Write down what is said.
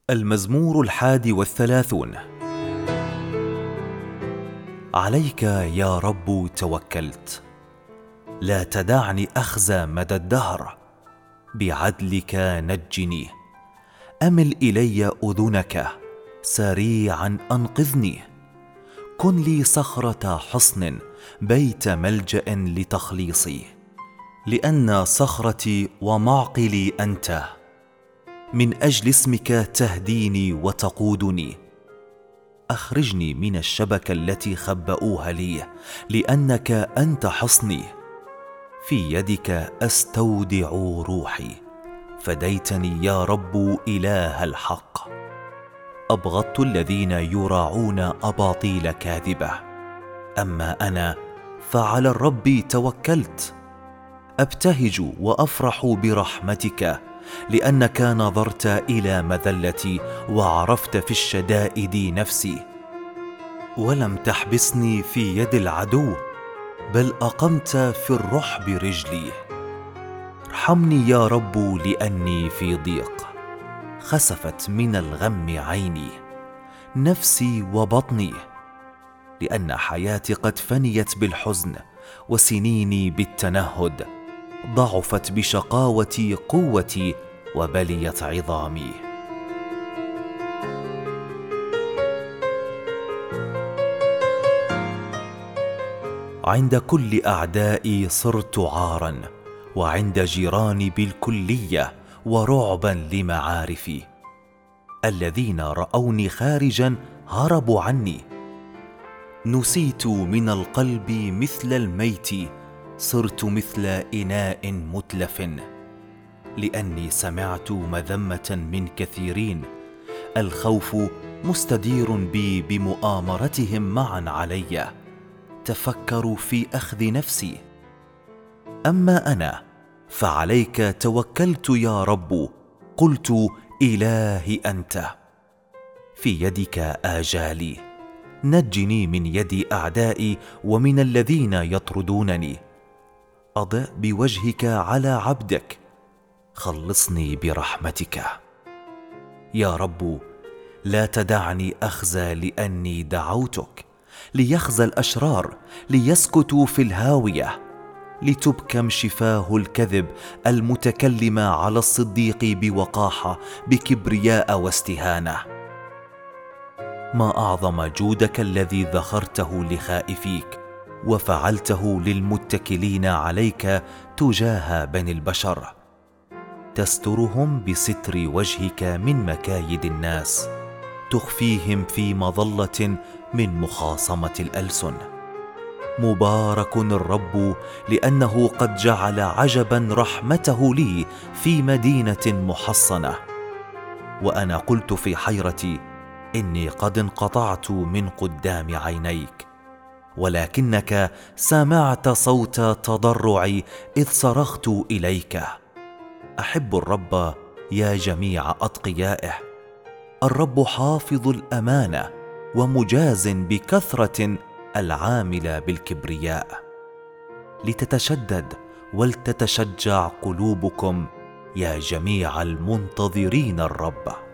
المزمور 31. عليك يا رب توكلت، لا تدعني أخزى مدى الدهر، بعدلك نجني. أمل إلي أذنك، سريعا أنقذني. كن لي صخرة حصن، بيت ملجأ لتخليصي، لأن صخرتي ومعقلي أنت. من أجل اسمك تهديني وتقودني. أخرجني من الشبكة التي خبؤوها لي، لأنك أنت حصني. في يدك أستودع روحي، فديتني يا رب إله الحق. أبغضت الذين يراعون أباطيل كاذبة، أما أنا فعلى الرب توكلت. أبتهج وأفرح برحمتك، لأنك نظرت إلى مذلتي وعرفت في الشدائد نفسي. ولم تحبسني في يد العدو، بل أقمت في الرحب رجلي. ارحمني يا رب لأني في ضيق، خسفت من الغم عيني، نفسي وبطني. لأن حياتي قد فنيت بالحزن، وسنيني بالتنهد. ضعفت بشقاوتي قوتي، وبليت عظامي. عند كل أعدائي صرت عارا، وعند جيراني بالكلية ورعبا لمعارفي. الذين رأوني خارجا هربوا عني. نسيت من القلب مثل الميت، صرت مثل إناء متلف. لأني سمعت مذمة من كثيرين، الخوف مستدير بي بمؤامرتهم معا علي. تفكروا في أخذ نفسي. أما أنا فعليك توكلت يا رب، قلت إلهي أنت. في يدك آجالي، نجني من يد أعدائي ومن الذين يطردونني. أضئ بوجهك على عبدك، خلصني برحمتك. يا رب لا تدعني أخزى، لأني دعوتك. ليخزى الأشرار، ليسكتوا في الهاوية، لتبكم شفاه الكذب المتكلم على الصديق بوقاحة، بكبرياء واستهانة. ما أعظم جودك الذي ذخرته لخائفيك، وفعلته للمتكلين عليك تجاه بني البشر. تسترهم بستر وجهك من مكايد الناس، تخفيهم في مظلة من مخاصمة الألسن. مبارك الرب، لأنه قد جعل عجبا رحمته لي في مدينة محصنة. وأنا قلت في حيرتي: إني قد انقطعت من قدام عينيك. ولكنك سمعت صوت تضرعي إذ صرخت إليك. أحب الرب يا جميع أتقيائه. الرب حافظ الأمانة، ومجاز بكثرة العامل بالكبرياء. لتتشدد ولتتشجع قلوبكم يا جميع المنتظرين الرب.